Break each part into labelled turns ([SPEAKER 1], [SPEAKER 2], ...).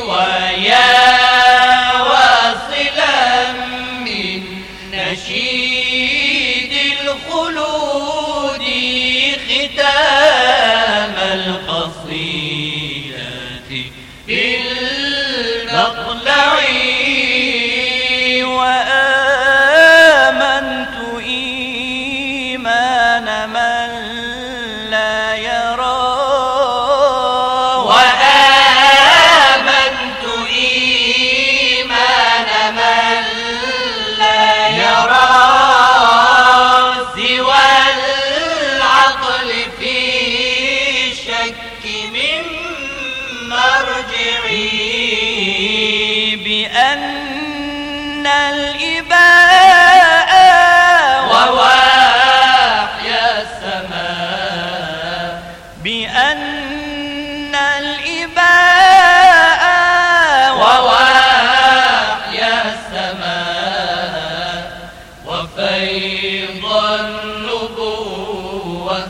[SPEAKER 1] ويا واصلا من نشيد الخلود ختام القصيدة بالمطلع وآمنت إيمان من لا يرى وآمنت إيمان من لا يرى سوى العقل في شك من مرجعي بأن الإباء ووحي السماء بأن الإباء ووحي السماء وفيض النبوة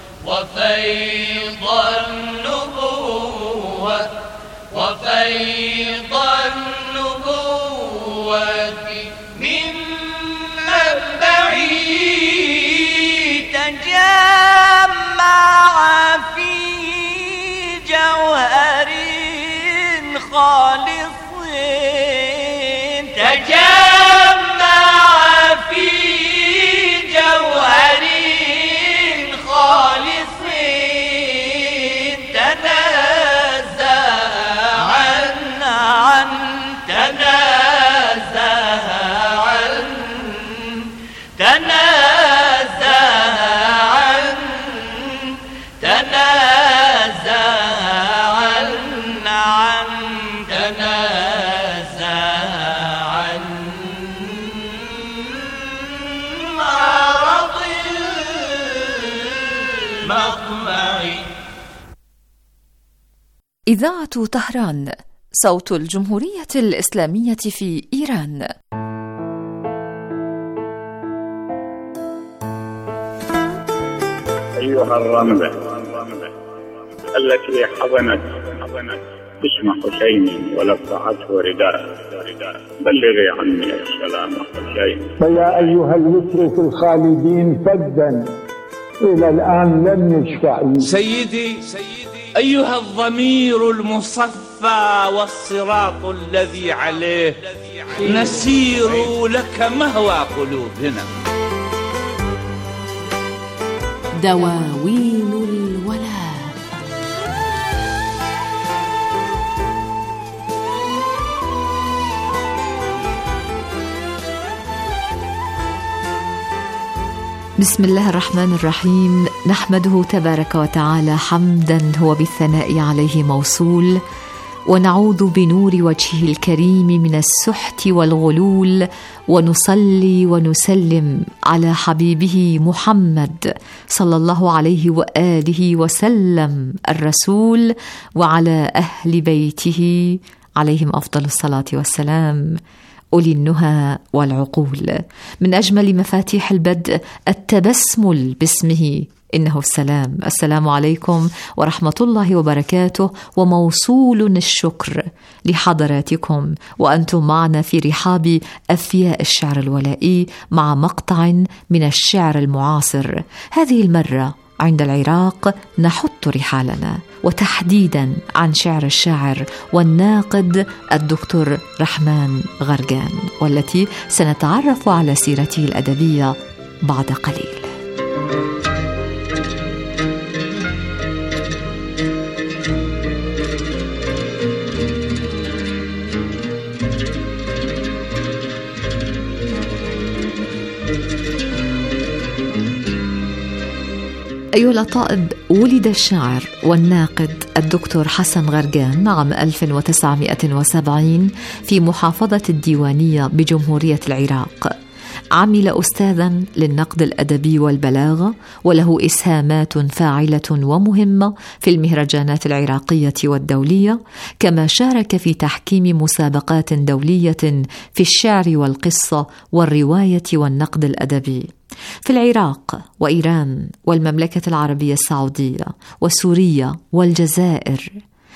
[SPEAKER 1] وفيض النبوة وفيض النبوة من منبعي تجمع في جوهر خالص تجمع في جوهر خالص
[SPEAKER 2] إذاعة طهران، صوت الجمهورية الإسلامية في إيران.
[SPEAKER 3] أيها الرملة التي حضنت اسم حسين ولفعته رداء بلغي عني السلام حسين.
[SPEAKER 4] فيا أيها الوتر في الخالدين فدا إلى الآن لم يشفع.
[SPEAKER 5] سيدي أيها الضمير المصفى والصراط الذي عليه نسير لك مهوى قلوبنا.
[SPEAKER 2] دواوين الولاء. بسم الله الرحمن الرحيم. نحمده تبارك وتعالى حمدا هو بالثناء عليه موصول، ونعوذ بنور وجهه الكريم من السحت والغلول، ونصلي ونسلم على حبيبه محمد صلى الله عليه وآله وسلم الرسول، وعلى أهل بيته عليهم أفضل الصلاة والسلام، أولي النهى والعقول. من أجمل مفاتيح البدء التبسمل باسمه، إنه السلام. السلام عليكم ورحمة الله وبركاته، وموصول الشكر لحضراتكم وأنتم معنا في رحاب أفياء الشعر الولائي مع مقطع من الشعر المعاصر. هذه المرة عند العراق نحط رحالنا، وتحديدا عن شعر الشاعر والناقد الدكتور رحمن غرقان، والتي سنتعرف على سيرته الأدبية بعد قليل. أيها الأطائب، ولد الشاعر والناقد الدكتور حسن غرقان عام 1970 في محافظة الديوانية بجمهورية العراق. عمل أستاذا للنقد الأدبي والبلاغة، وله إسهامات فاعلة ومهمة في المهرجانات العراقية والدولية، كما شارك في تحكيم مسابقات دولية في الشعر والقصة والرواية والنقد الأدبي في العراق وإيران والمملكة العربية السعودية وسوريا والجزائر.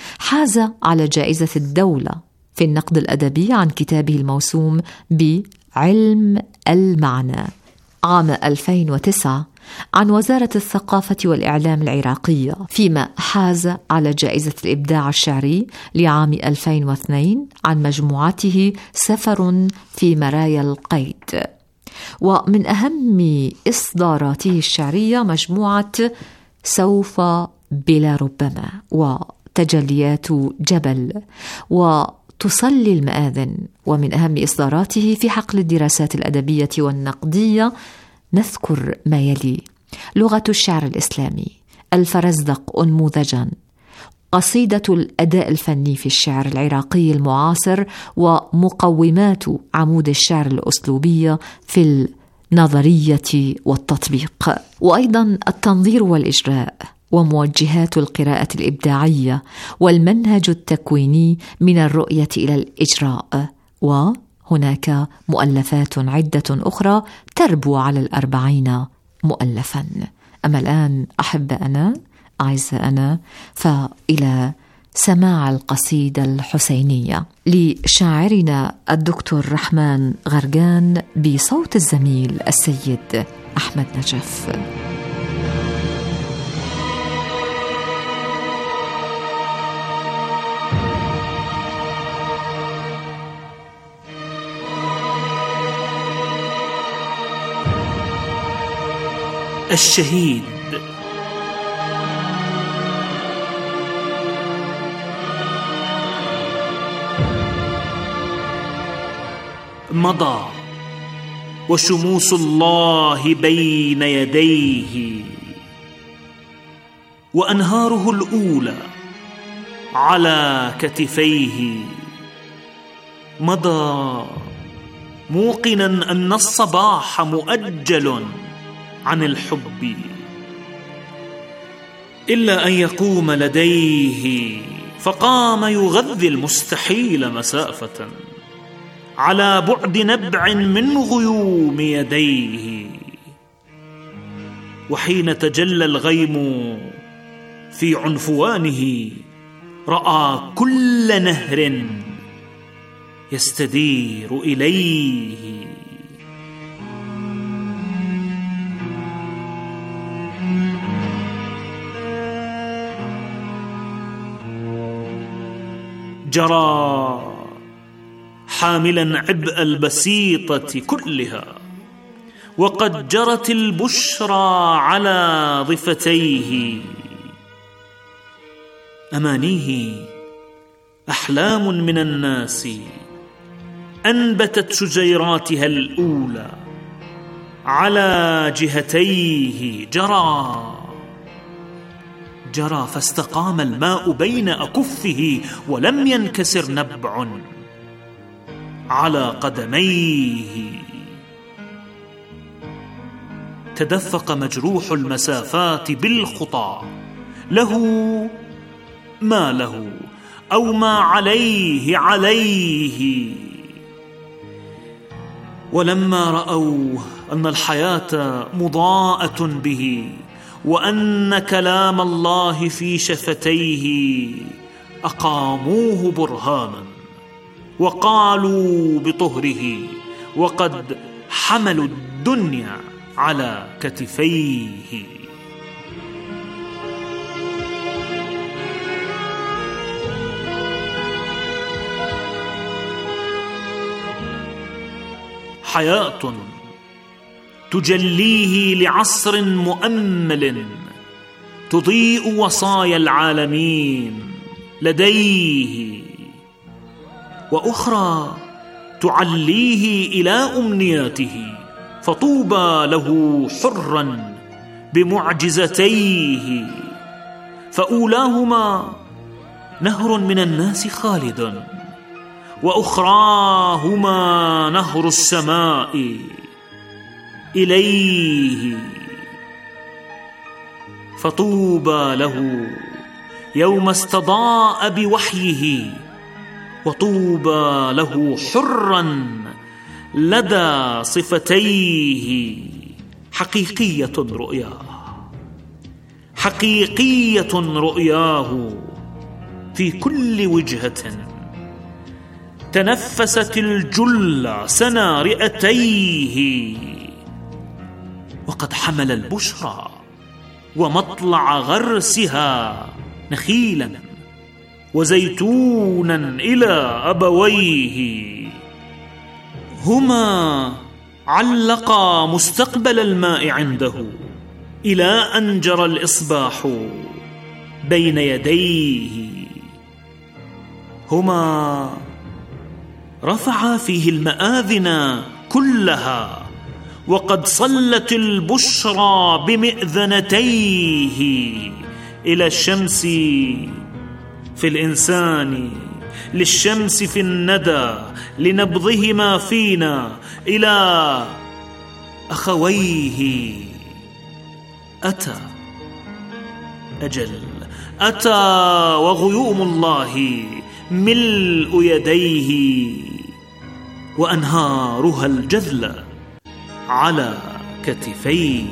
[SPEAKER 2] حاز على جائزة الدولة في النقد الأدبي عن كتابه الموسوم بعلم المعنى عام 2009 عن وزارة الثقافة والإعلام العراقية، فيما حاز على جائزة الإبداع الشعري لعام 2002 عن مجموعته سفر في مرايا القيد. ومن أهم إصداراته الشعرية مجموعة سوف بلا ربما، وتجليات جبل، وتصلي المآذن. ومن أهم إصداراته في حقل الدراسات الأدبية والنقدية نذكر ما يلي: لغة الشعر الإسلامي، الفرزدق أنموذجا، قصيدة الأداء الفني في الشعر العراقي المعاصر، ومقومات عمود الشعر الأسلوبية في النظرية والتطبيق، وأيضا التنظير والإجراء، وموجهات القراءة الإبداعية، والمنهج التكويني من الرؤية إلى الإجراء. وهناك مؤلفات عدة أخرى تربو على 40 مؤلفا. أما الآن أعزائنا فإلى سماع القصيدة الحسينية لشاعرنا الدكتور رحمن غرقان بصوت الزميل السيد أحمد نجف.
[SPEAKER 6] الشهيد. مضى وشموس الله بين يديه، وأنهاره الأولى على كتفيه. مضى موقنا أن الصباح مؤجل عن الحب، إلا أن يقوم لديه، فقام يغذي المستحيل مسافة على بعد نبع من غيوم يديه. وحين تجلى الغيم في عنفوانه، رأى كل نهر يستدير إليه. جرى حاملا عبء البسيطة كلها، وقد جرت البشرى على ضفتيه. أمانيه أحلام من الناس، أنبتت شجيراتها الأولى على جهتيه. جرى فاستقام الماء بين أكفه، ولم ينكسر نبع على قدميه. تدفق مجروح المسافات بالخطى، له ما له أو ما عليه. ولما رأوا أن الحياة مضاءة به، وأن كلام الله في شفتيه، أقاموه برهانا وقالوا بطهره، وقد حملوا الدنيا على كتفيه. حياة تجليه لعصر مؤمل، تضيء وصايا العالمين لديه، وأخرى تعليه إلى أمنياته، فطوبى له حرا بمعجزتيه. فأولاهما نهر من الناس خالد، وأخراهما نهر السماء إليه. فطوبى له يوم استضاء بوحيه، وطوبى له حرا لدى صفتيه. حقيقية رؤياه في كل وجهة. تنفست الجل سنا رئتيه، وقد حمل البشرى ومطلع غرسها نخيلا وزيتونا إلى أبويه. هما علقا مستقبل الماء عنده إلى أن جرى الإصباح بين يديه. هما رفعا فيه المآذن كلها، وقد صلت البشرى بمئذنتيه إلى الشمس في الإنسان، للشمس في الندى، لنبضهما فينا، إلى أخويه. أتى أجل، أتى وغيوم الله ملء يديه، وأنهارها الجذل على كتفيه.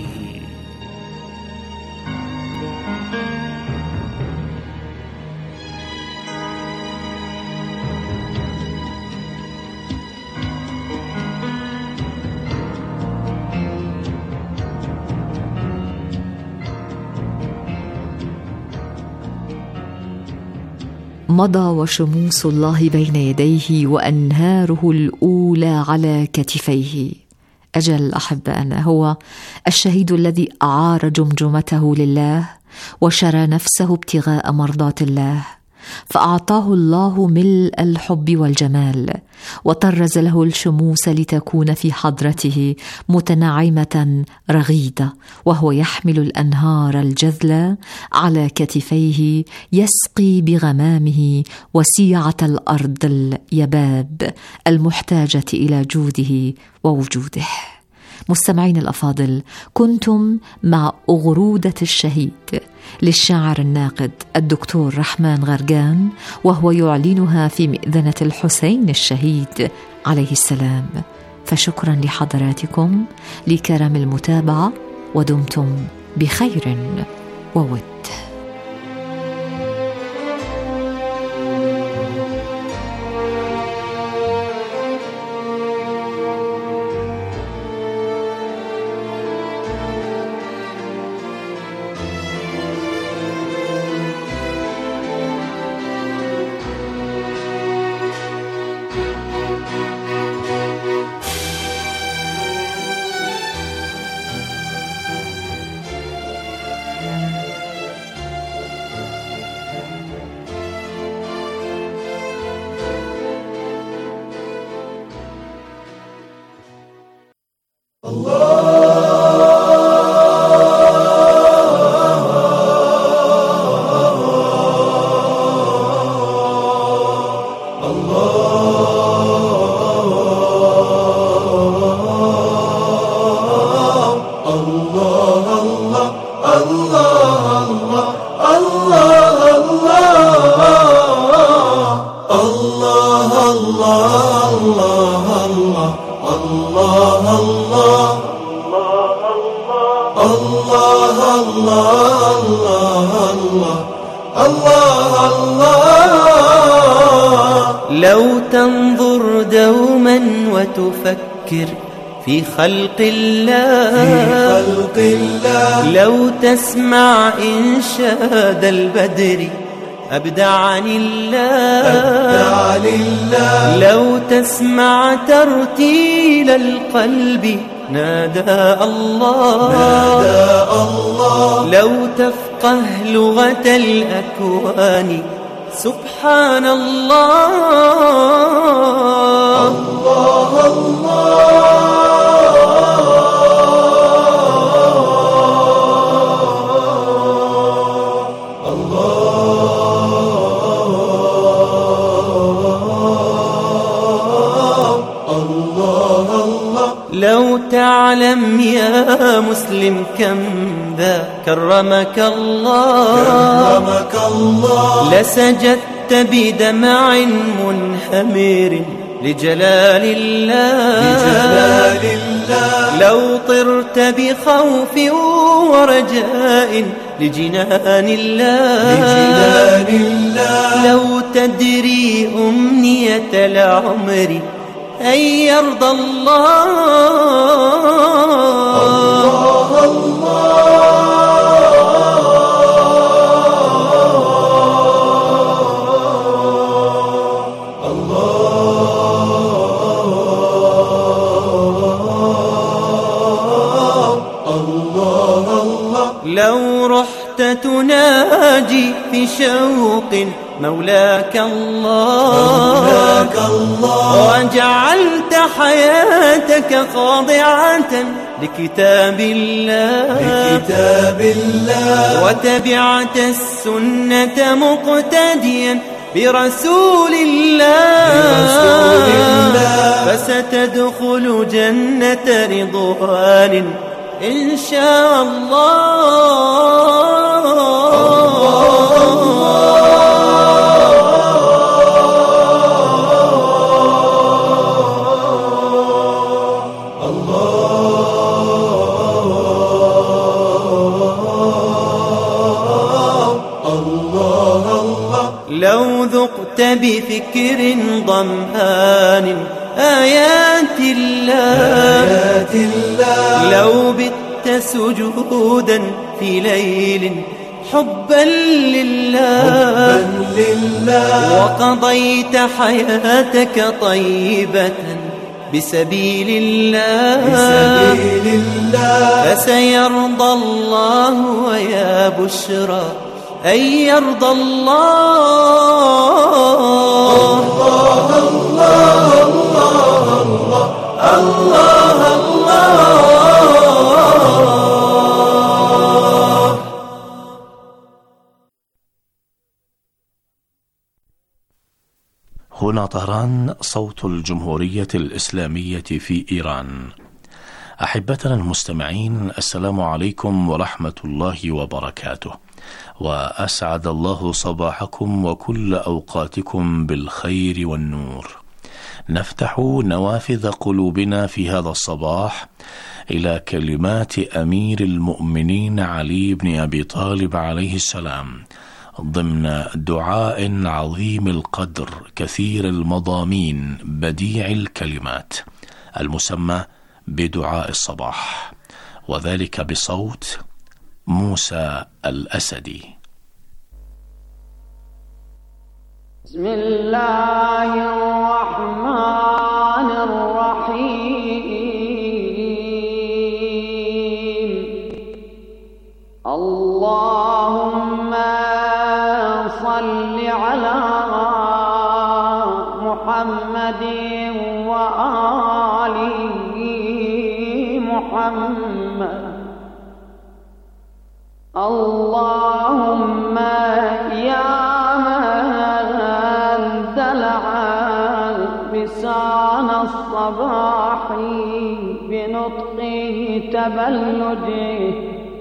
[SPEAKER 2] مضى وشموس الله بين يديه وأنهاره الأولى على كتفيه. أجل أحبائنا، هو الشهيد الذي أعار جمجمته لله وشرى نفسه ابتغاء مرضات الله، فأعطاه الله ملء الحب والجمال، وطرز له الشموس لتكون في حضرته متنعمة رغيدة، وهو يحمل الأنهار الجذلة على كتفيه، يسقي بغمامه وسيعة الأرض اليباب المحتاجة إلى جوده ووجوده. مستمعين الأفاضل، كنتم مع أغرودة الشهيد للشاعر الناقد الدكتور رحمن غرغان، وهو يعلنها في مئذنة الحسين الشهيد عليه السلام. فشكرا لحضراتكم لكرم المتابعة، ودمتم بخير وود.
[SPEAKER 7] لو تنظر دوما وتفكر في خلق الله، لو تسمع إنشاد البدر أبدع لله، لو تسمع ترتيل القلب نادى الله، لو تفقه لغة الأكوان سبحان الله. الله الله لو تعلم يا مسلم كم ذا كرمك الله، لسجدت بدمع منهمر لجلال الله، لو طرت بخوف ورجاء لجنان الله لو تدري أمنية العمر أن يرضى لو رحت تناجي في شوق مولاك الله وجعلت حياتك خاضعة لكتاب الله وتبعت السنة مقتديا برسول الله فستدخل جنة رضوان إن شاء الله. لو ذقت بفكر ضمان آيات الله لو بت سجودا في ليل حبا لله وقضيت حياتك طيبة بسبيل الله فسيرضى الله ويا بشرى أن يرضى
[SPEAKER 8] هنا طهران، صوت الجمهورية الإسلامية في إيران. أحبتنا المستمعين، السلام عليكم ورحمة الله وبركاته، وأسعد الله صباحكم وكل أوقاتكم بالخير والنور. نفتح نوافذ قلوبنا في هذا الصباح إلى كلمات أمير المؤمنين علي بن أبي طالب عليه السلام ضمن دعاء عظيم القدر كثير المضامين بديع الكلمات المسمى بدعاء الصباح، وذلك بصوت موسى الأسدي.
[SPEAKER 9] بسم الله الرحمن الرحيم. اللهم صل على محمد وآل محمد. اللهم يا من دلع لسان الصباح بنطق تبلده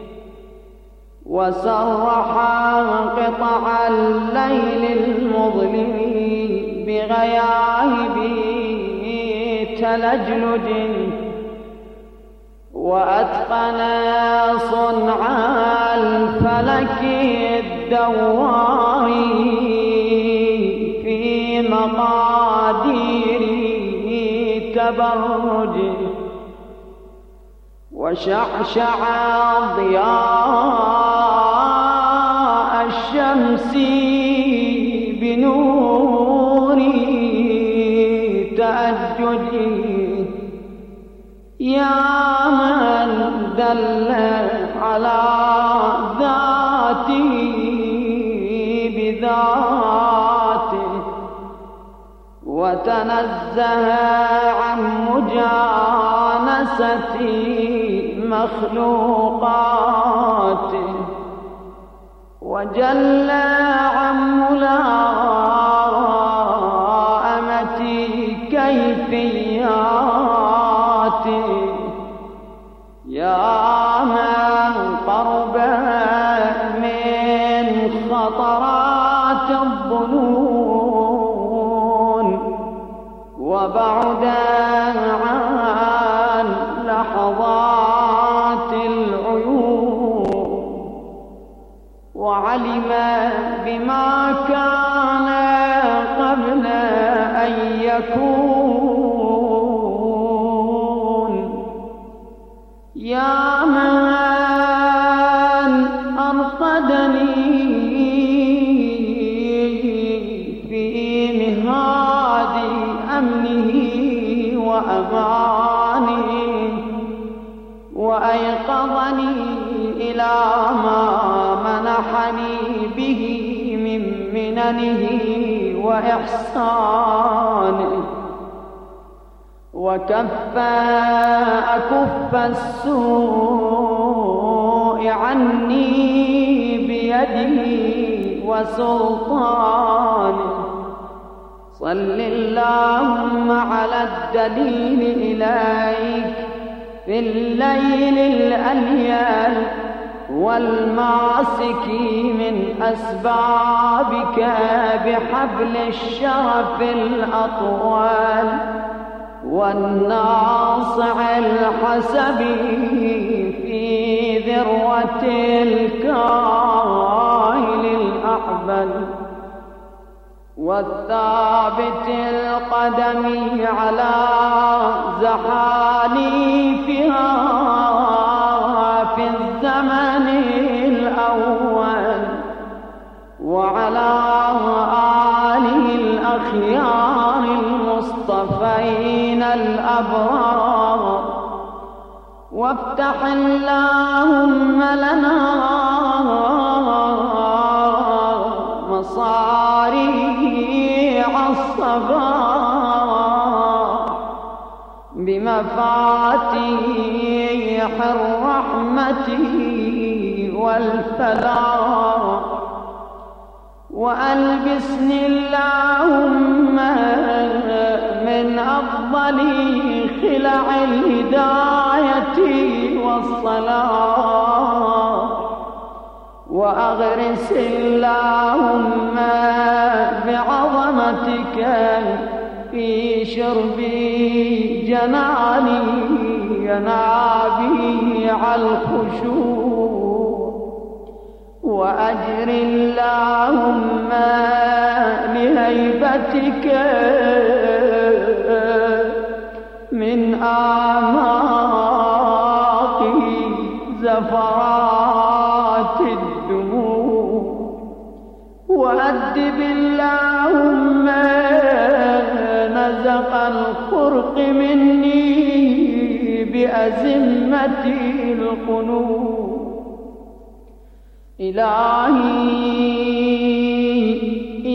[SPEAKER 9] وسرح قطع الليل المظلم بغياهب تلجلج وأتقن صنع الفلك الدوار في مقادير تبرجه وشعشع ضياء الشمس بنور تأججه يا من دل على ذاته بذاته وتنزه عن مجانسة مخلوقاته وجل عن ملائمة كيفياته يا من قرب من خطرات الظنون وبعد عن لحظات العيون يكون. يا من أرقدني في مهاد أمنه وأمانه وأيقظني إلى ما منحني به من مننه وإحسانه، وكف أكف السوء عني بيده وسلطانه. صل اللهم على الدليل إليك في الليل الأليل والماسك من أسبابك بحبل الشرف الأطول والناصع الحسبي في ذروة الكاهل الأحبل والثابت القدم على زحاليفها في الزمن الأول وعلى آله الأخيار المصطفين الأبرار. وافتح اللهم لنا مصاريع الصباح بمفاتيح الرحمة والفلاح، وألبسني اللهم من أفضل خلع الهداية والصلاح، وأغرس اللهم بعظمتك في شرب جناني ينابيع الخشوع، وأجر اللهم لهيبتك من أعماق زفرات الدموع، وأدب اللهم نزق الخرق مني بأزمة القنوط. إلهي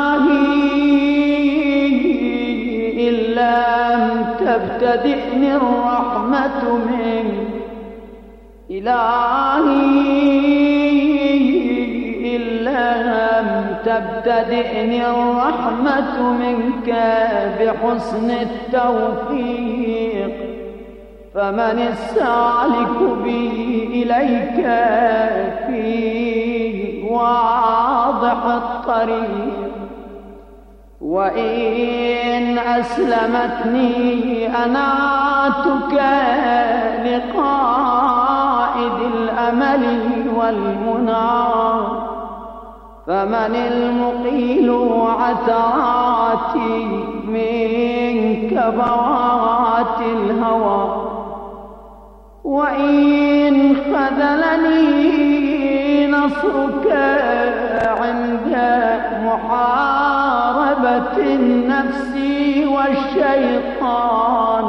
[SPEAKER 9] إن لم تبتدئني الرحمة منك، إلهي إن لم تبتدئني الرحمة منك بحسن التوفيق، فمن السالك بي إليك في واضح الطريق. وإن أسلمتني أناتك لقائد الأمل والمنى، فمن المقيل عثراتي من كبوات الهوى. وإن خذلني نصرك عند محاربة النفس والشيطان،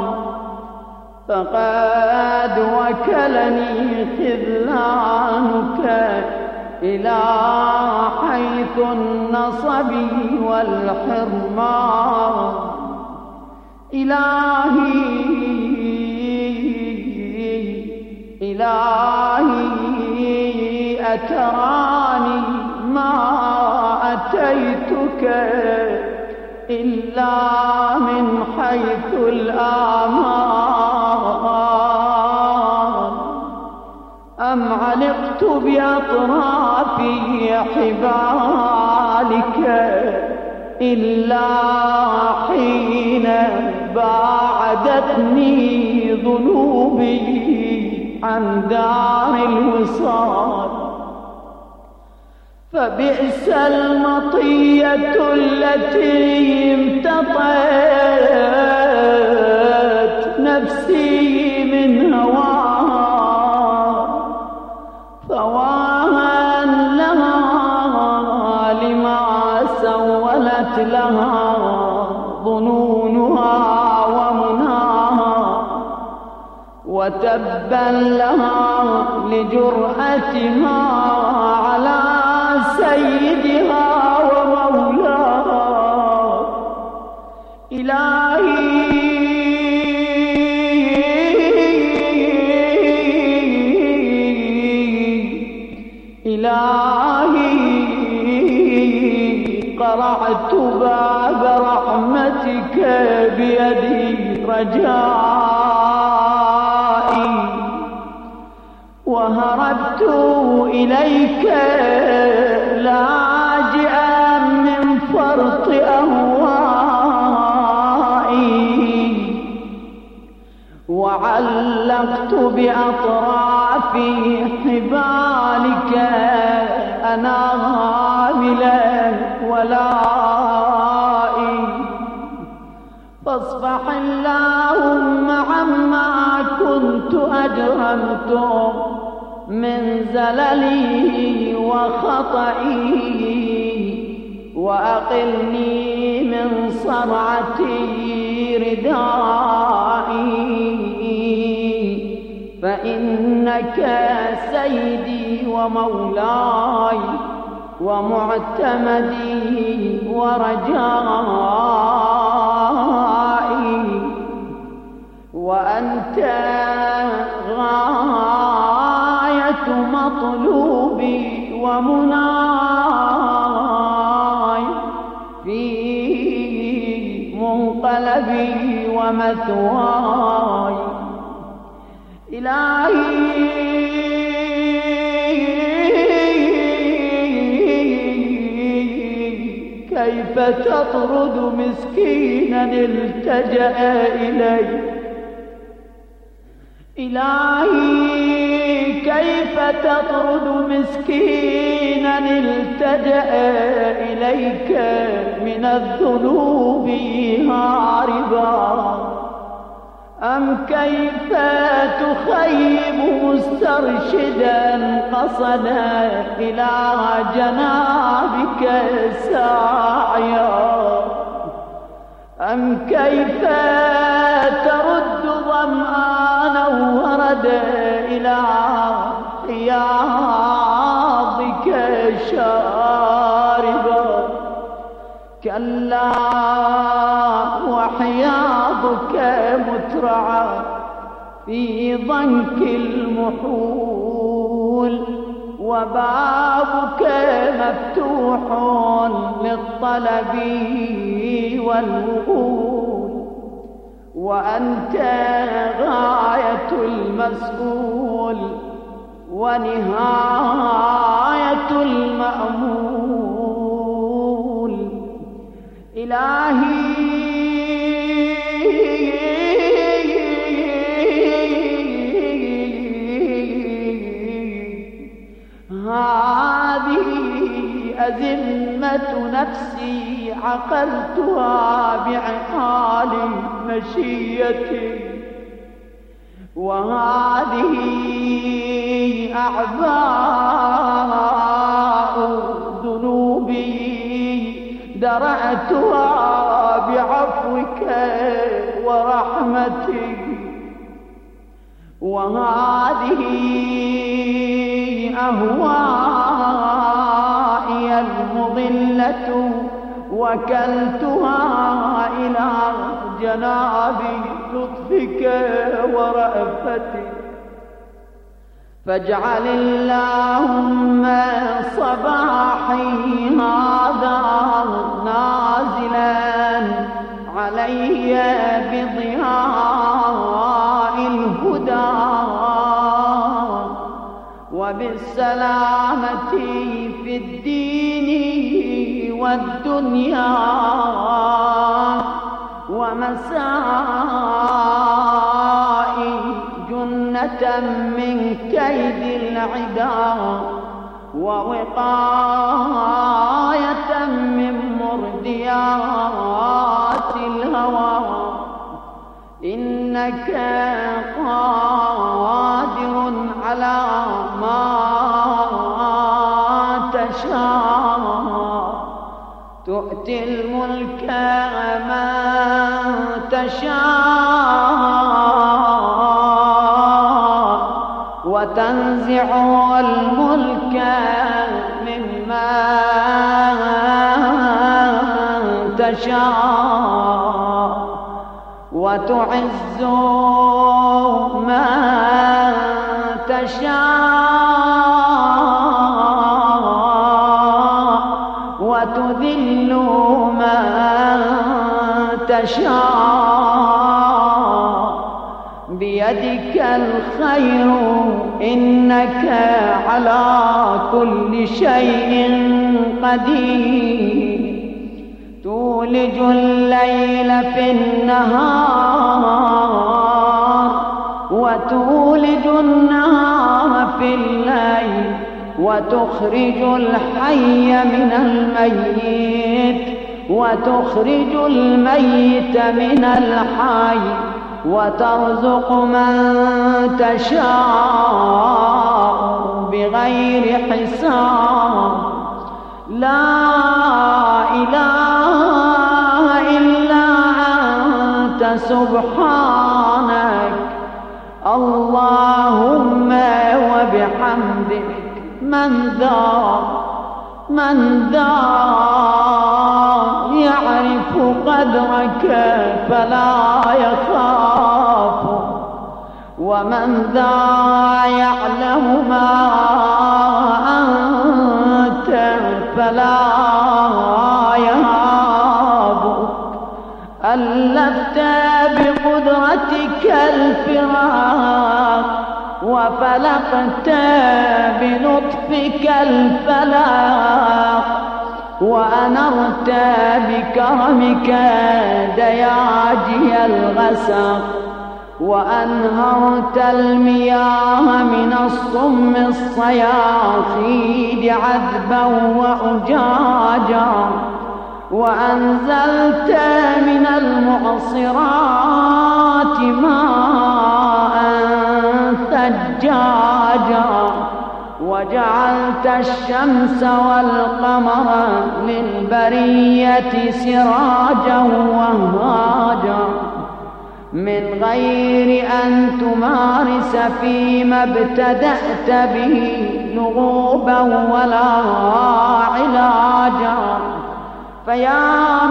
[SPEAKER 9] فقد وكلني خذلانك إلى حيث النصب والحرمان. إلهي أتراني ما أتيتك إلا من حيث الآمان، أم علقت بأطراف حبالك إلا حين باعدتني ذنوبي عن دار الوصال. فبئس المطية التي امتطت ظنونها ومناها، وتبا لها لجرأتها على سيدها ومولاها. إلهي قرعت باب رحمتك بيدي رجائي، وهربت إليك لاجئا من فرط أهوائي، وعلقت بأطراف حبالك أنامل ولائي. فاصفح اللهم عما كنت أجرمت من زللي وخطئي، وأقلني من صرعتي ردائي، فإنك سيدي ومولاي ومعتمدي ورجائي، وأنت غاية مطلوبي ومناي في منقلبي ومثواي. إلهي كيف تطرد مسكينا التجأ إليك؟ إلهي كيف تطرد مسكينا التجأ إليك من الذنوب هاربا؟ أم كيف تخيب مسترشدا قصد إلى جنابك ساعيا؟ أم كيف ترد ظمآنا ورد إلى حياضك شاربا؟ كلا وحياضك مترعى في ضنك المحول، وبابك مفتوح للطلب والوغول، وأنت غاية المسؤول ونهاية المأمول. إلهي هذه أزمة نفسي عقلتها بعقال مشيتي، وهذه أعباء ذنوبي درعتها بعفوك ورحمتك، وهذه أهوائي المضلة وكلتها إلى جناب لطفك ورأفتك. فاجعل اللهم صباحي هذا نازلا علي بضياء الهدى وبالسلامة في الدين والدنيا، ومسائي جنة من كيد العدا، ووقاية من مرديات الهوى. إنك قادر على ما تشاء، تؤتي الملك من تشاء وتنزع الملك ممن تشاء وتعز من تشاء وتذل من تشاء بيدك الخير إنك على كل شيء قدير تولج الليل في النهار وتولج النهار في الليل وتخرج الحي من الميت وتخرج الميت من الحي وترزق من تشاء بغير حساب لا إله إلا أنت سبحانك اللهم وبحمدك من ذا يعرف قدرك فلا يخاف ومن ذا يعلم ما أنت فلا يهابك ألفت بقدرتك الفراق وفلقت بلطفك الفلاق وأنرت بكرمك دياجي الغسق وأنهرت المياه من الصم الصياصيد عذبا وأجاجا وأنزلت من المعصرات ماء ثجاجا وجعلت الشمس والقمر للبرية سراجا وهاجا من غير أن تمارس فيما ابتدأت به لغوبا ولا علاجا فيا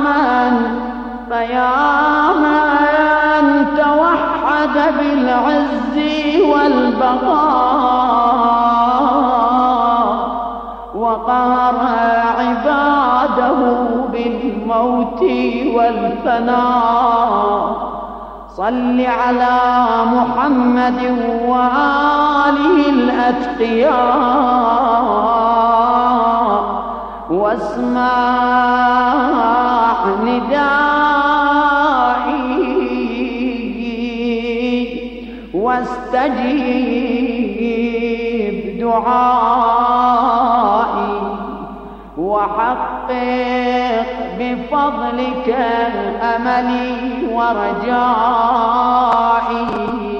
[SPEAKER 9] من توحد بالعز والبقاء وقهر عباده بالموت والفناء صل على محمد وآله الأتقياء واسمع ندائي واستجيب دعائي وحقق بفضلك أملي ورجائي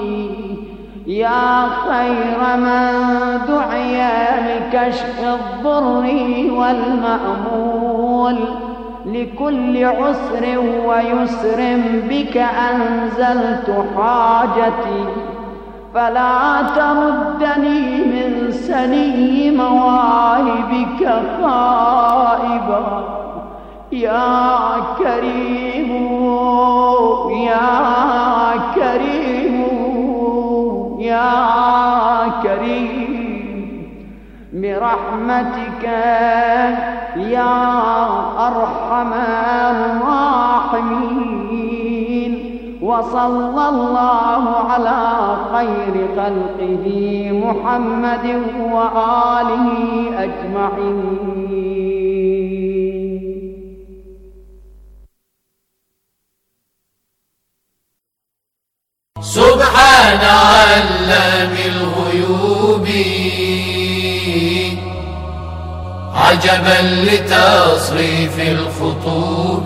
[SPEAKER 9] يا خير من دعي لكشف الضر والمأمول لكل عسر ويسر بك أنزلت حاجتي فلا تردني من سني مواهبك خائبا يا كريم يا كريم يا كريم برحمتك يا أرحم الراحمين وصلى الله على خير خلقه محمد وآله أجمعين.
[SPEAKER 1] سبحان علام الغيوب عجبا لتصريف الخطوب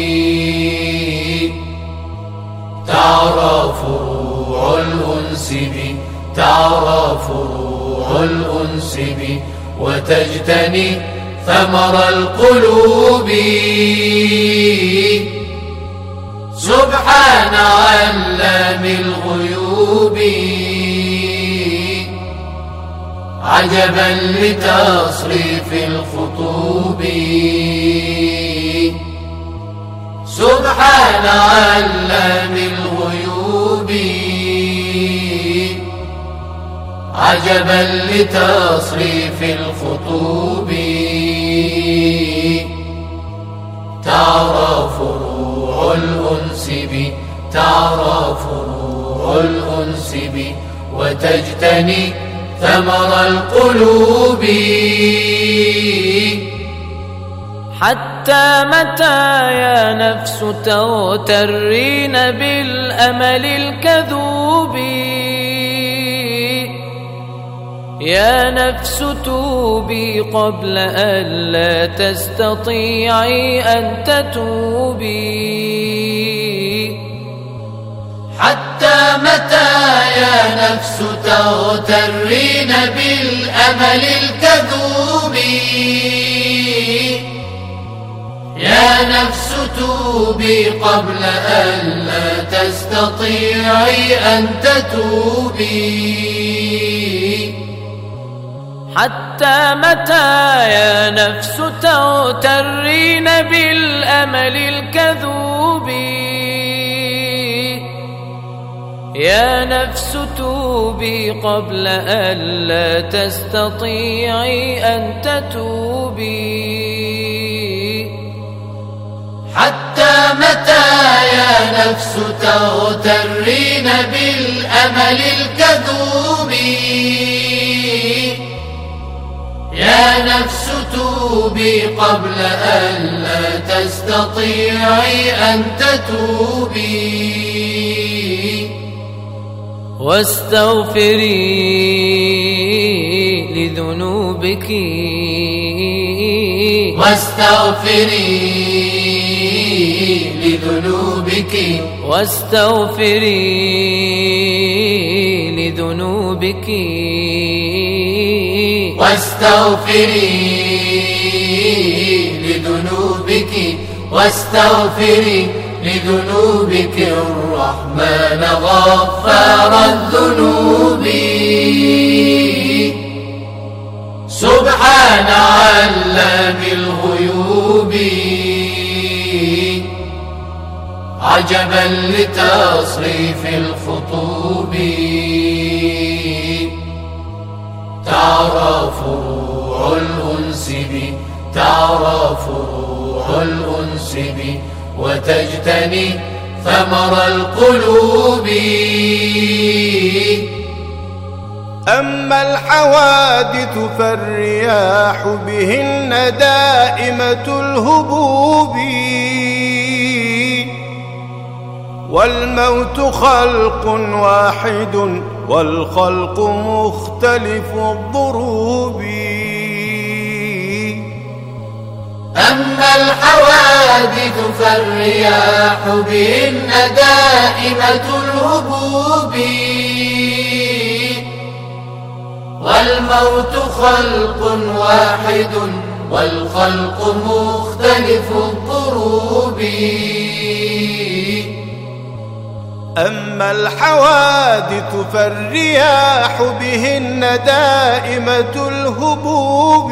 [SPEAKER 1] تعرف روح الأنس بي تعرف روح الأنس بي وتجتني ثمر القلوب. سبحان علام الغيوب عجبا لتصريف الخطوب. سبحان علام الغيوب عجبا لتصريف الخطوب. تعرف روح الأنس بي، تعرف روح الأنس بي، وتجتني ثمر القلوب.
[SPEAKER 7] حتى متى يا نفس تغترين بالأمل الكذوب؟ يا نفس توبي قبل أن لا تستطيعي أن تتوبي.
[SPEAKER 1] حتى متى يا نفس تغترين بالأمل الكذوب؟ يا نفس توبي قبل أن لا تستطيعي أن تتوبي.
[SPEAKER 7] حتى متى يا نفس تغترين بالأمل الكذوب؟ يا نفس توبي قبل أن لا تستطيعي أن تتوبي.
[SPEAKER 1] حتى متى يا نفس تغترين بالأمل الكذوب؟ يا نفس توبي قبل أن لا تستطيعي أن تتوبي.
[SPEAKER 7] واستغفري لذنوبك،
[SPEAKER 1] واستغفري لذنوبك،
[SPEAKER 7] واستغفري لذنوبك،
[SPEAKER 1] واستغفري لذنوبك، واستغفري لذنوبك الرحمن غفار الذنوب. سبحان علام الغيوب عجبا لتصريف الخطوب. تعرف روح الأنس بي، تعرف روح الأنس بي، وتجتني ثمر القلوب.
[SPEAKER 10] أما الحوادث فالرياح بهن دائمة الهبوب، والموت خلق واحد والخلق مختلف الضروب.
[SPEAKER 1] أما الحوادث فالرياح بهن دائمة الهبوب، والموت خلق واحد والخلق مختلف الضروب.
[SPEAKER 10] أما الحوادث فالرياح بهن دائمة الهبوب،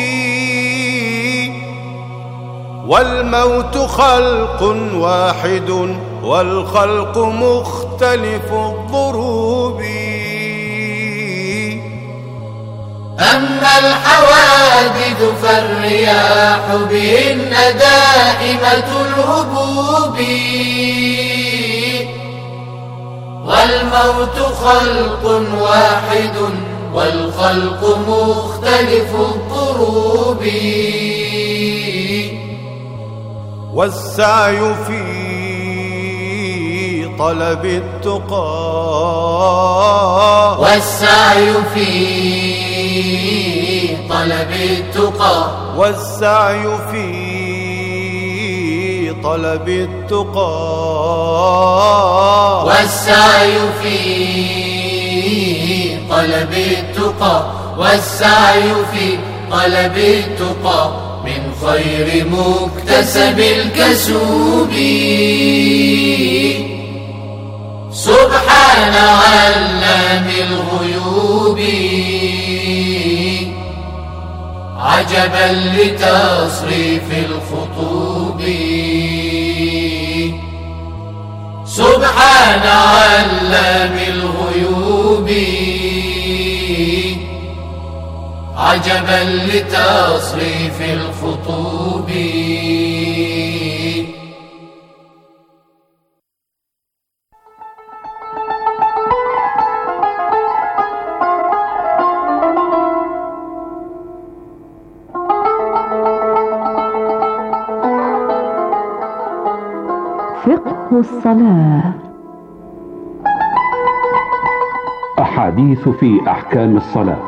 [SPEAKER 10] والموت خلق واحد والخلق مختلف الضروب.
[SPEAKER 1] أما الحوادث فالرياح بهن دائمة الهبوب، والموت خلق واحد والخلق مختلف الضروب.
[SPEAKER 10] والسعي في طلب التقى،
[SPEAKER 1] والسعي في طلب التقى،
[SPEAKER 10] والسعي في طلب التقى،
[SPEAKER 1] والسعي في طلب التقى، والسعي في طلب التقى، خير مكتسب الكسوب. سبحان علام الغيوب عجبا لتصريف الخطوب. سبحان علام الغيوب عجبا لتصريف الخطوب.
[SPEAKER 11] فقه الصلاة.
[SPEAKER 12] أحاديث في أحكام الصلاة.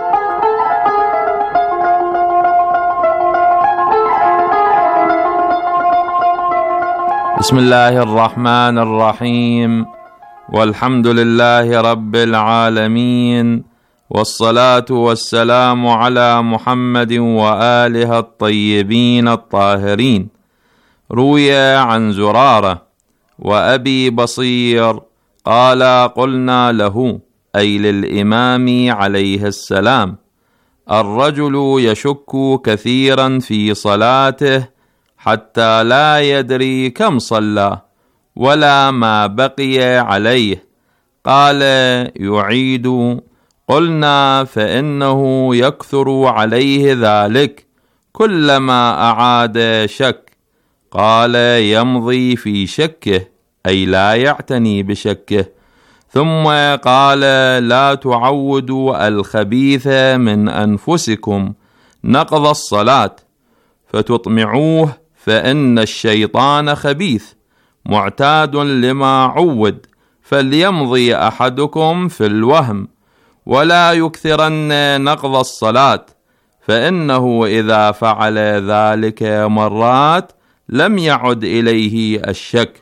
[SPEAKER 13] بسم الله الرحمن الرحيم، والحمد لله رب العالمين، والصلاة والسلام على محمد وآله الطيبين الطاهرين. روي عن زرارة وأبي بصير قال: قلنا له، أي للإمام عليه السلام: الرجل يشك كثيرا في صلاته حتى لا يدري كم صلى ولا ما بقي عليه. قال: يعيد. قلنا: فإنه يكثر عليه ذلك، كلما أعاد شك. قال: يمضي في شكه، أي لا يعتني بشكه. ثم قال: لا تعودوا الخبيث من أنفسكم نقض الصلاة فتطمعوه، فإن الشيطان خبيث معتاد لما عود، فليمضي أحدكم في الوهم ولا يكثرن نقض الصلاة، فإنه إذا فعل ذلك مرات لم يعد إليه الشك.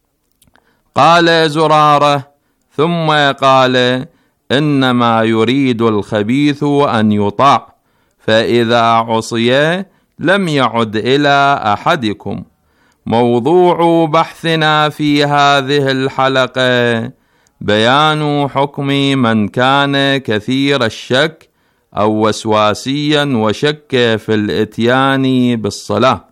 [SPEAKER 13] قال زرارة: ثم قال: إنما يريد الخبيث أن يطاع، فإذا عصي لم يعد إلى أحدكم. موضوع بحثنا في هذه الحلقة بيان حكم من كان كثير الشك أو وسواسيا وشك في الإتيان بالصلاة.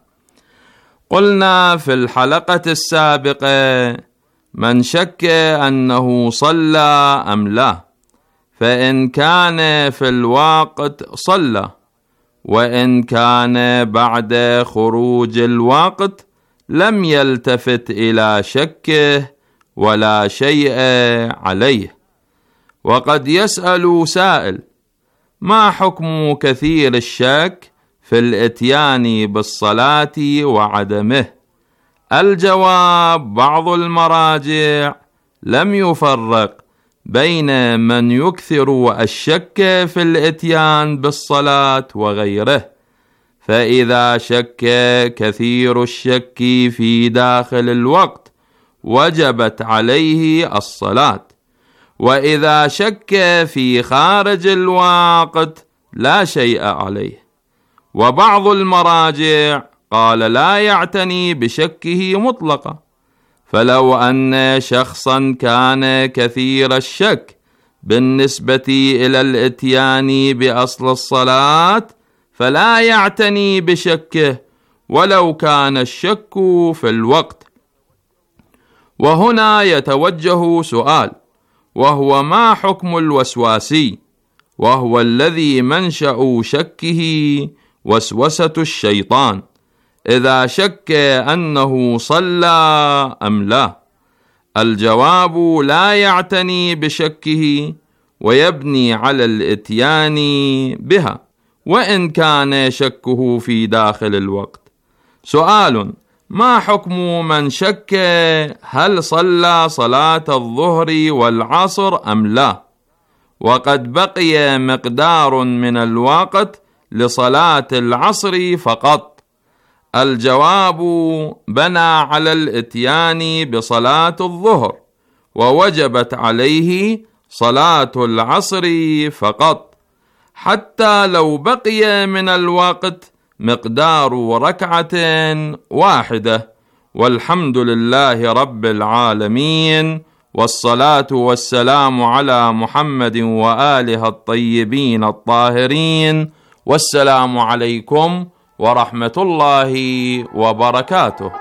[SPEAKER 13] قلنا في الحلقة السابقة: من شك أنه صلى أم لا، فإن كان في الوقت صلى، وإن كان بعد خروج الوقت لم يلتفت إلى شكه ولا شيء عليه. وقد يسأل سائل: ما حكم كثير الشك في الإتيان بالصلاة وعدمه؟ الجواب: بعض المراجع لم يفرق بين من يكثر الشك في الإتيان بالصلاة وغيره، فإذا شك كثير الشك في داخل الوقت وجبت عليه الصلاة، وإذا شك في خارج الوقت لا شيء عليه. وبعض المراجع قال: لا يعتني بشكه مطلقا، فلو أن شخصا كان كثير الشك بالنسبة إلى الإتيان بأصل الصلاة فلا يعتني بشكه ولو كان الشك في الوقت. وهنا يتوجه سؤال، وهو: ما حكم الوسواسي؟ وهو الذي منشأ شكه وسوسة الشيطان، إذا شك أنه صلى أم لا. الجواب: لا يعتني بشكه ويبني على الإتيان بها، وإن كان شكه في داخل الوقت. سؤال: ما حكم من شك هل صلى صلاة الظهر والعصر أم لا، وقد بقي مقدار من الوقت لصلاة العصر فقط؟ الجواب: بنى على الإتيان بصلاة الظهر، ووجبت عليه صلاة العصر فقط، حتى لو بقي من الوقت مقدار ركعة واحدة. والحمد لله رب العالمين، والصلاة والسلام على محمد وآله الطيبين الطاهرين، والسلام عليكم ورحمة الله وبركاته.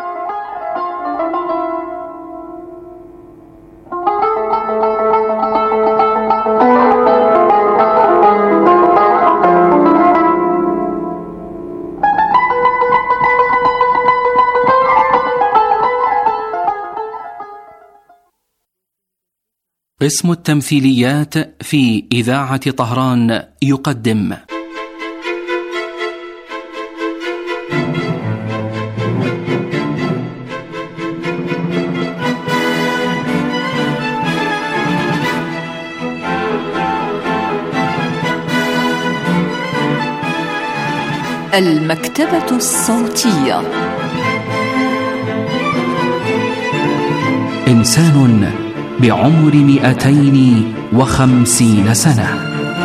[SPEAKER 12] قسم التمثيليات في إذاعة طهران يقدم
[SPEAKER 2] المكتبة الصوتية.
[SPEAKER 12] إنسان بعمر 250 سنة.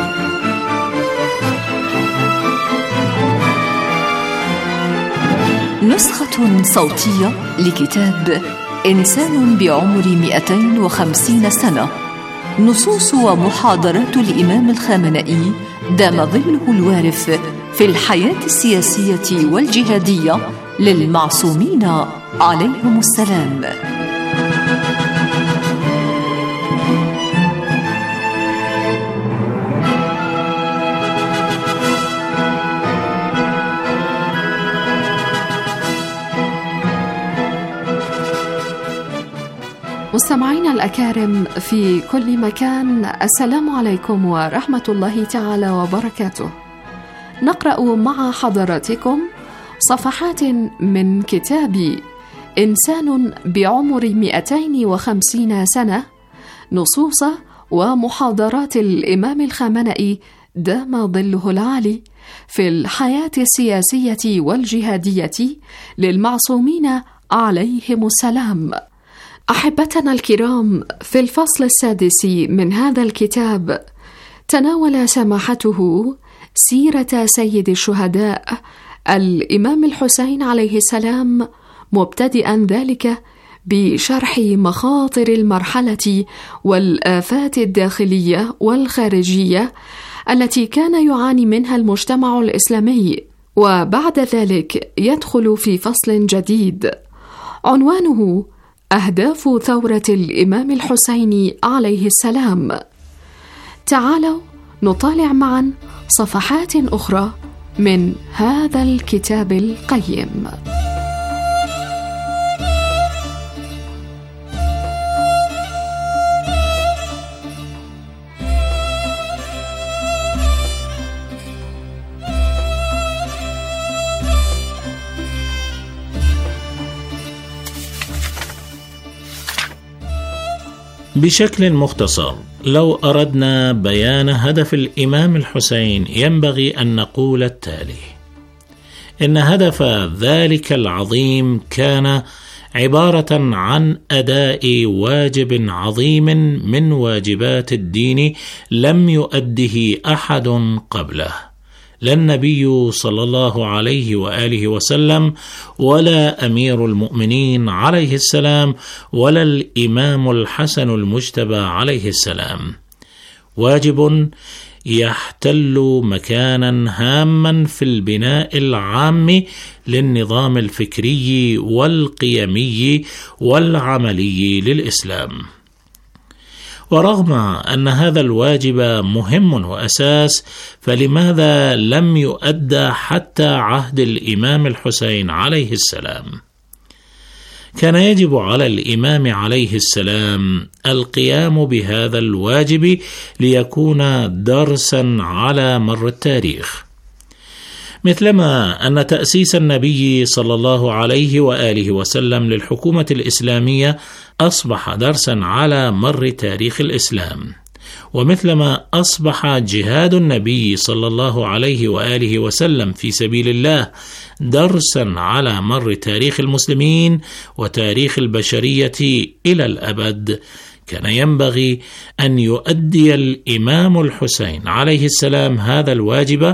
[SPEAKER 2] نسخة صوتية لكتاب إنسان بعمر 250 سنة، نصوص ومحاضرات الإمام الخامنئي دام ظله الوارف في الحياة السياسية والجهادية للمعصومين عليهم السلام. مستمعينا الأكارم في كل مكان، السلام عليكم ورحمة الله تعالى وبركاته. نقرأ مع حضراتكم صفحات من كتاب إنسان بعمر 250 سنة، نصوص ومحاضرات الإمام الخامنئي دام ظله العالي في الحياة السياسية والجهادية للمعصومين عليهم السلام. أحبتنا الكرام، في الفصل السادس من هذا الكتاب تناول سماحته سيرة سيد الشهداء الإمام الحسين عليه السلام، مبتدئا ذلك بشرح مخاطر المرحلة والآفات الداخلية والخارجية التي كان يعاني منها المجتمع الإسلامي، وبعد ذلك يدخل في فصل جديد عنوانه أهداف ثورة الإمام الحسين عليه السلام. تعالوا نطالع معا صفحات أخرى من هذا الكتاب القيم.
[SPEAKER 14] بشكل مختصر، لو أردنا بيان هدف الإمام الحسين ينبغي أن نقول التالي: إن هدف ذلك العظيم كان عبارة عن أداء واجب عظيم من واجبات الدين لم يؤده أحد قبله، لا النبي صلى الله عليه وآله وسلم، ولا أمير المؤمنين عليه السلام، ولا الإمام الحسن المجتبى عليه السلام. واجب يحتل مكانا هاما في البناء العام للنظام الفكري والقيمي والعملي للإسلام. ورغم أن هذا الواجب مهم وأساس، فلماذا لم يؤدى حتى عهد الإمام الحسين عليه السلام؟ كان يجب على الإمام عليه السلام القيام بهذا الواجب ليكون درسا على مر التاريخ، مثلما أن تأسيس النبي صلى الله عليه وآله وسلم للحكومة الإسلامية أصبح درسا على مر تاريخ الإسلام، ومثلما أصبح جهاد النبي صلى الله عليه وآله وسلم في سبيل الله درسا على مر تاريخ المسلمين وتاريخ البشرية إلى الأبد. كان ينبغي أن يؤدي الإمام الحسين عليه السلام هذا الواجب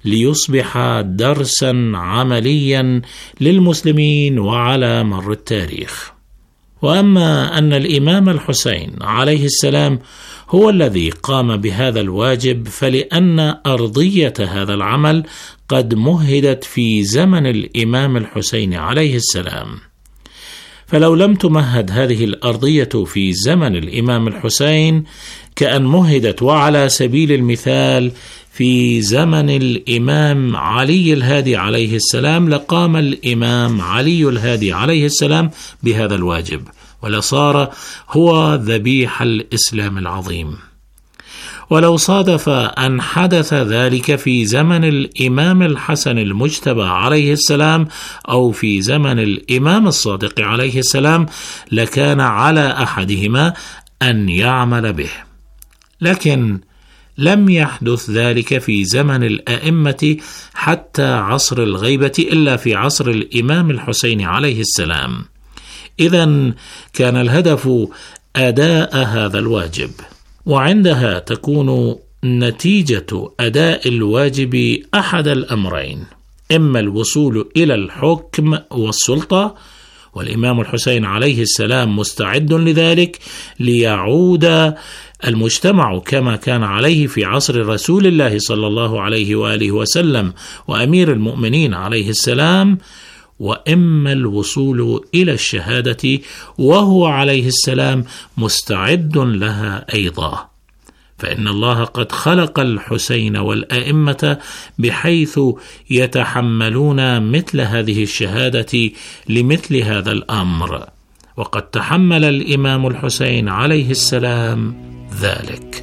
[SPEAKER 14] ليصبح درسا عمليا للمسلمين وعلى مر التاريخ. وأما أن الإمام الحسين عليه السلام هو الذي قام بهذا الواجب، فلأن أرضية هذا العمل قد مهدت في زمن الإمام الحسين عليه السلام، فلو لم تمهد هذه الأرضية في زمن الإمام الحسين كأن مهدت وعلى سبيل المثال في زمن الإمام علي الهادي عليه السلام، لقام الإمام علي الهادي عليه السلام بهذا الواجب، ولصار هو ذبيح الإسلام العظيم. ولو صادف أن حدث ذلك في زمن الإمام الحسن المجتبى عليه السلام أو في زمن الإمام الصادق عليه السلام لكان على أحدهما أن يعمل به، لكن لم يحدث ذلك في زمن الأئمة حتى عصر الغيبة إلا في عصر الإمام الحسين عليه السلام. إذن كان الهدف أداء هذا الواجب، وعندها تكون نتيجة أداء الواجب أحد الأمرين: إما الوصول إلى الحكم والسلطة، والإمام الحسين عليه السلام مستعد لذلك ليعود المجتمع كما كان عليه في عصر رسول الله صلى الله عليه وآله وسلم وأمير المؤمنين عليه السلام، وإما الوصول إلى الشهادة وهو عليه السلام مستعد لها أيضا، فإن الله قد خلق الحسين والأئمة بحيث يتحملون مثل هذه الشهادة لمثل هذا الأمر، وقد تحمل الإمام الحسين عليه السلام ذلك.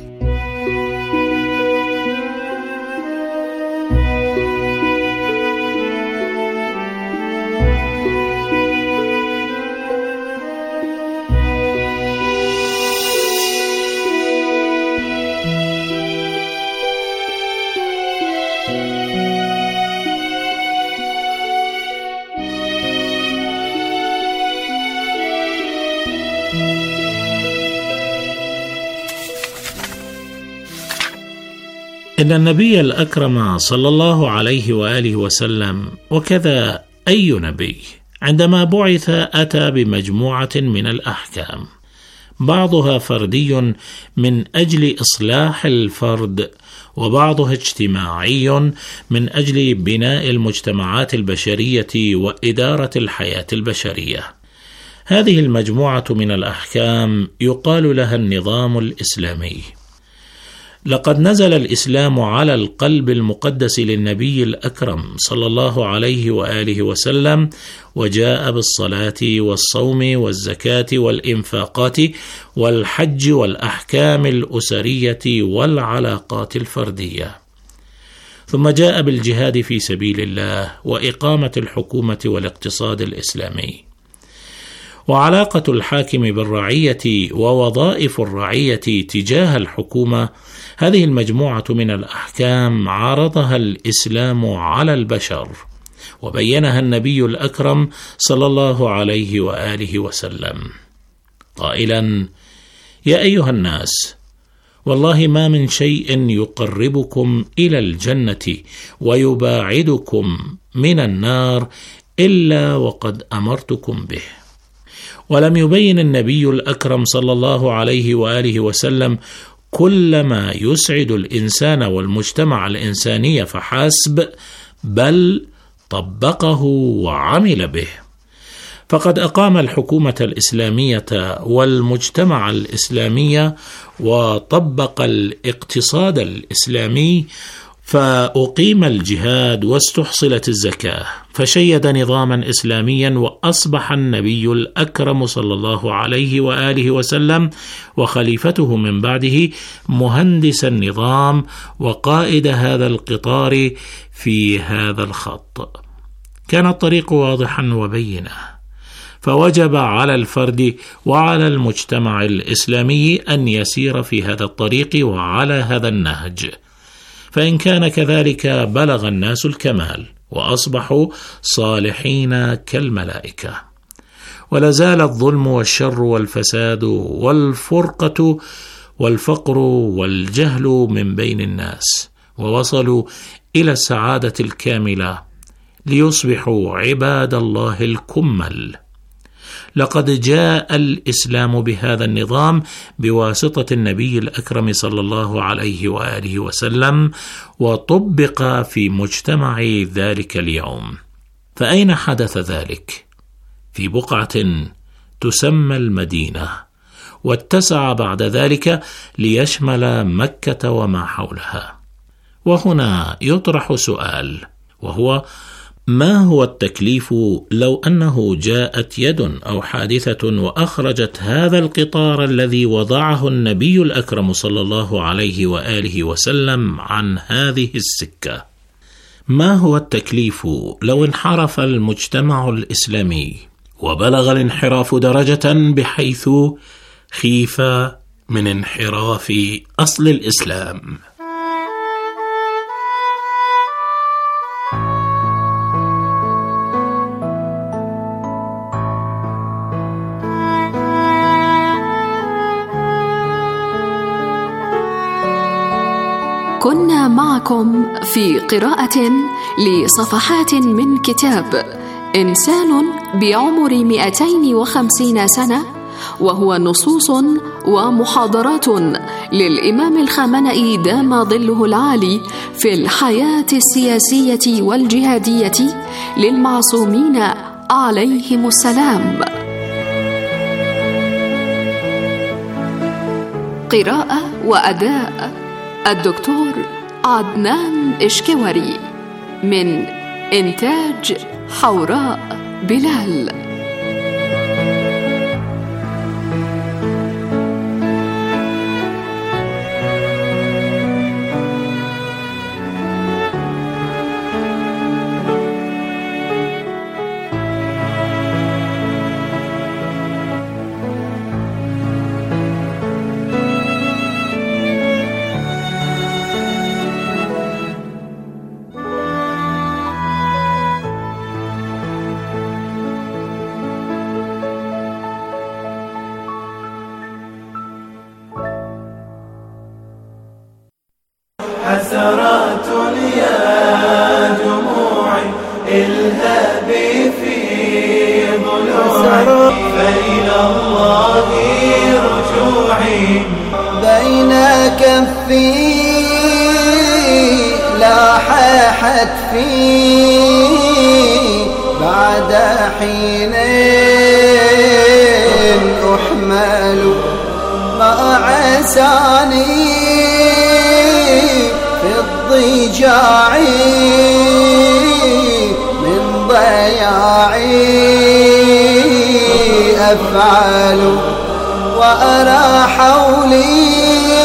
[SPEAKER 14] إن النبي الأكرم صلى الله عليه وآله وسلم وكذا أي نبي عندما بعث أتى بمجموعة من الأحكام، بعضها فردي من أجل إصلاح الفرد، وبعضها اجتماعي من أجل بناء المجتمعات البشرية وإدارة الحياة البشرية. هذه المجموعة من الأحكام يقال لها النظام الإسلامي. لقد نزل الإسلام على القلب المقدس للنبي الأكرم صلى الله عليه وآله وسلم، وجاء بالصلاة والصوم والزكاة والإنفاقات والحج والأحكام الأسرية والعلاقات الفردية، ثم جاء بالجهاد في سبيل الله وإقامة الحكومة والاقتصاد الإسلامي. وعلاقة الحاكم بالرعية ووظائف الرعية تجاه الحكومة، هذه المجموعة من الأحكام عرضها الإسلام على البشر، وبينها النبي الأكرم صلى الله عليه وآله وسلم قائلا: يا أيها الناس، والله ما من شيء يقربكم إلى الجنة ويباعدكم من النار إلا وقد أمرتكم به. ولم يبين النبي الأكرم صلى الله عليه وآله وسلم كل ما يسعد الإنسان والمجتمع الإنساني فحسب، بل طبقه وعمل به. فقد أقام الحكومة الإسلامية والمجتمع الإسلامي، وطبق الاقتصاد الإسلامي، فأقيم الجهاد واستحصلت الزكاة، فشيد نظاما إسلاميا، وأصبح النبي الأكرم صلى الله عليه وآله وسلم وخليفته من بعده مهندس النظام وقائد هذا القطار في هذا الخط. كان الطريق واضحا وبينا، فوجب على الفرد وعلى المجتمع الإسلامي أن يسير في هذا الطريق وعلى هذا النهج، فإن كان كذلك بلغ الناس الكمال وأصبحوا صالحين كالملائكة. ولا زال الظلم والشر والفساد والفرقة والفقر والجهل من بين الناس، ووصلوا إلى السعادة الكاملة ليصبحوا عباد الله الكمل. لقد جاء الإسلام بهذا النظام بواسطة النبي الأكرم صلى الله عليه وآله وسلم، وطبق في مجتمع ذلك اليوم. فأين حدث ذلك؟ في بقعة تسمى المدينة، واتسع بعد ذلك ليشمل مكة وما حولها. وهنا يطرح سؤال، وهو: ما هو التكليف لو أنه جاءت يد أو حادثة وأخرجت هذا القطار الذي وضعه النبي الأكرم صلى الله عليه وآله وسلم عن هذه السكة؟ ما هو التكليف لو انحرف المجتمع الإسلامي وبلغ الانحراف درجة بحيث خيف من انحراف أصل الإسلام؟
[SPEAKER 2] كنا معكم في قراءة لصفحات من كتاب إنسان بعمر 250 سنة، وهو نصوص ومحاضرات للإمام الخامنئي دام ظله العالي في الحياة السياسية والجهادية للمعصومين عليهم السلام. قراءة وأداء الدكتور عدنان إشكوري، من إنتاج حوراء بلال.
[SPEAKER 15] حسرات يا دموعي الهابي في ضلوعي، فإلى الله رجوعي.
[SPEAKER 16] بين كفي لاح حتفي بعد حين أحمل، ما عساني ضجاعي من ضياعي أفعل، وأرى حولي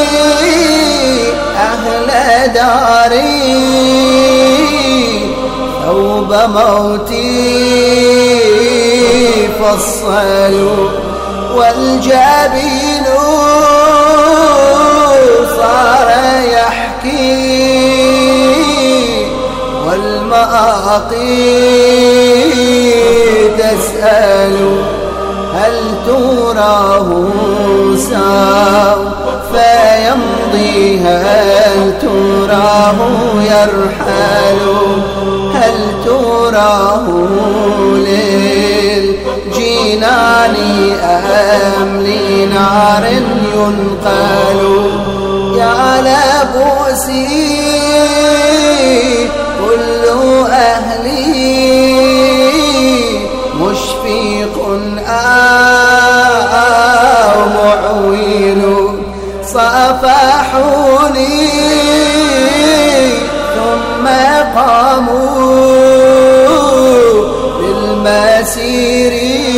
[SPEAKER 16] أهل داري ثوب موتي فصلوا، والجبين صار يحكي والمآقي تسأل، هل تراه ساو فيمضي، هل تراه يرحل، هل تراه للجنان أم لنار ينقل. يا لبوسي كل أهلي مشفق أو معويل، صافحوني ثم قاموا بالمسير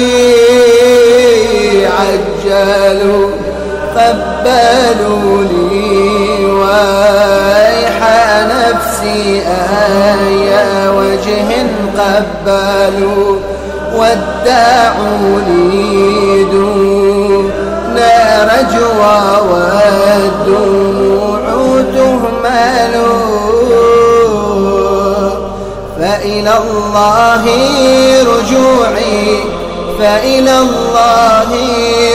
[SPEAKER 16] عجلوا، قبلوني ويح نفسي أي وجه قبلوا، ودعوني دون رجوى والدموع تهمل، فإلى الله رجوعي، فإلى الله